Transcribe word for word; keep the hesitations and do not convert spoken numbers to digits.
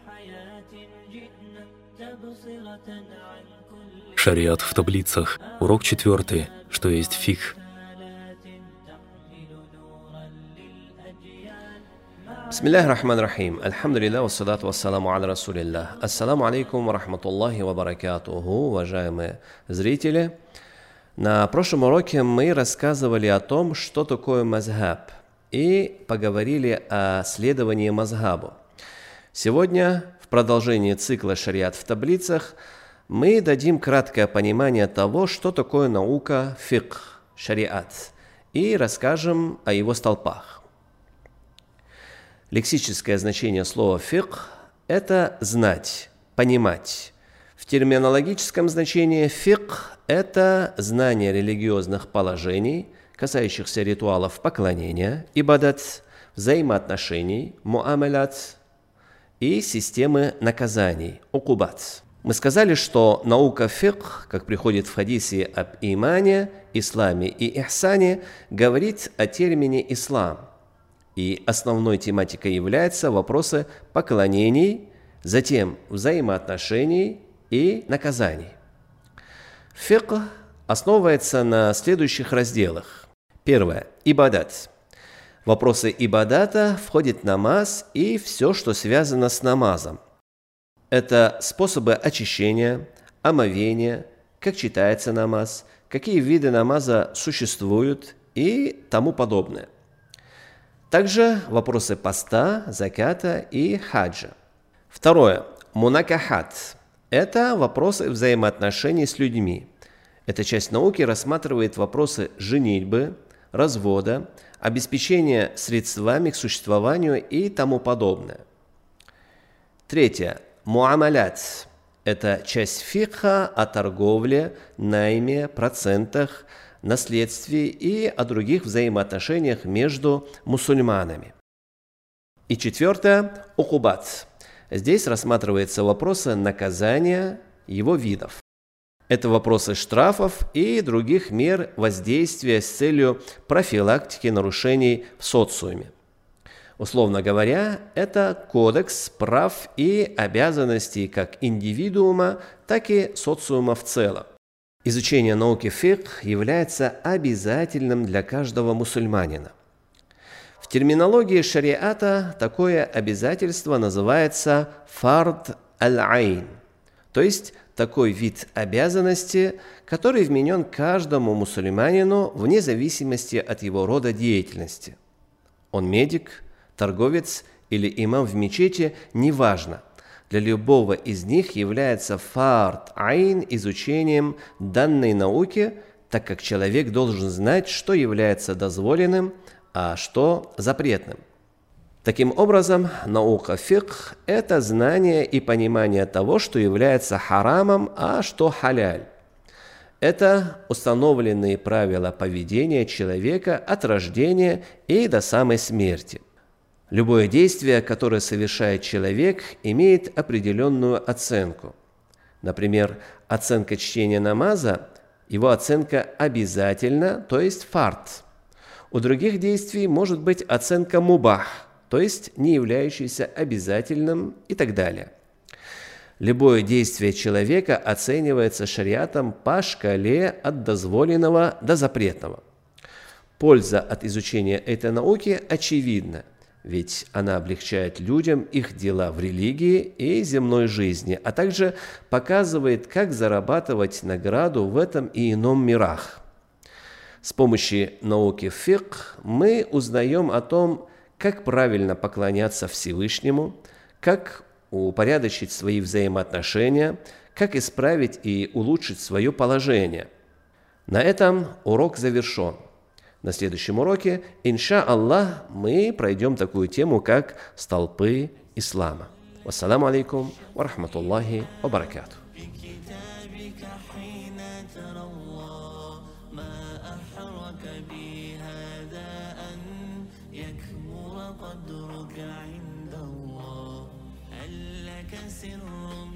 Шариат в таблицах. Урок четвертый. Что есть фикх? Бисмиллахи рахмани рахим. Альхамдулиллах, вассалату вассаламу аля расулиллах. Ассаламу алейкум ва рахматуллахи ва баракатуху, уважаемые зрители. На прошлом уроке мы рассказывали о том, что такое мазхаб, и поговорили о следовании мазхабу. Сегодня, в продолжении цикла «Шариат в таблицах», мы дадим краткое понимание того, что такое наука фикх, шариат, и расскажем о его столпах. Лексическое значение слова «фикх» – это «знать», «понимать». В терминологическом значении фикх – это знание религиозных положений, касающихся ритуалов поклонения, ибадат, взаимоотношений, муамалят и системы наказаний, укубат. Мы сказали, что наука фикх, как приходит в хадисе об имане, исламе и ихсане, говорит о термине «ислам». И основной тематикой являются вопросы поклонений, затем взаимоотношений и наказаний. Фикх основывается на следующих разделах. Первое. Ибадат. В вопросы ибадата входит намаз и все, что связано с намазом. Это способы очищения, омовения, как читается намаз, какие виды намаза существуют и тому подобное. Также вопросы поста, заката и хаджа. Второе. Мунакахат. Это вопросы взаимоотношений с людьми. Эта часть науки рассматривает вопросы женитьбы, развода, обеспечения средствами к существованию и тому подобное. Третье. Муамалят – это часть фикха о торговле, найме, процентах, наследстве и о других взаимоотношениях между мусульманами. И четвертое – укубат. Здесь рассматриваются вопросы наказания, его видов. Это вопросы штрафов и других мер воздействия с целью профилактики нарушений в социуме. Условно говоря, это кодекс прав и обязанностей как индивидуума, так и социума в целом. Изучение науки фикх является обязательным для каждого мусульманина. В терминологии шариата такое обязательство называется фард аль-айн, то есть такой вид обязанности, который вменен каждому мусульманину вне зависимости от его рода деятельности. Он медик, торговец или имам в мечети, неважно. Для любого из них является фард айн изучением данной науки, так как человек должен знать, что является дозволенным, а что запретным. Таким образом, наука фикх – это знание и понимание того, что является харамом, а что халяль. Это установленные правила поведения человека от рождения и до самой смерти. Любое действие, которое совершает человек, имеет определенную оценку. Например, оценка чтения намаза, его оценка обязательна, то есть фард. У других действий может быть оценка мубах, то есть не являющийся обязательным и так далее. Любое действие человека оценивается шариатом по шкале от дозволенного до запретного. Польза от изучения этой науки очевидна, ведь она облегчает людям их дела в религии и земной жизни, а также показывает, как зарабатывать награду в этом и ином мирах. С помощью науки фикх мы узнаем о том, как правильно поклоняться Всевышнему, как упорядочить свои взаимоотношения, как исправить и улучшить свое положение. На этом урок завершен. На следующем уроке, инша Аллах, мы пройдем такую тему, как столпы ислама. Вассаламу алейкум ва рахматуллахи ва баракатух. قدرك عند الله هل لك سر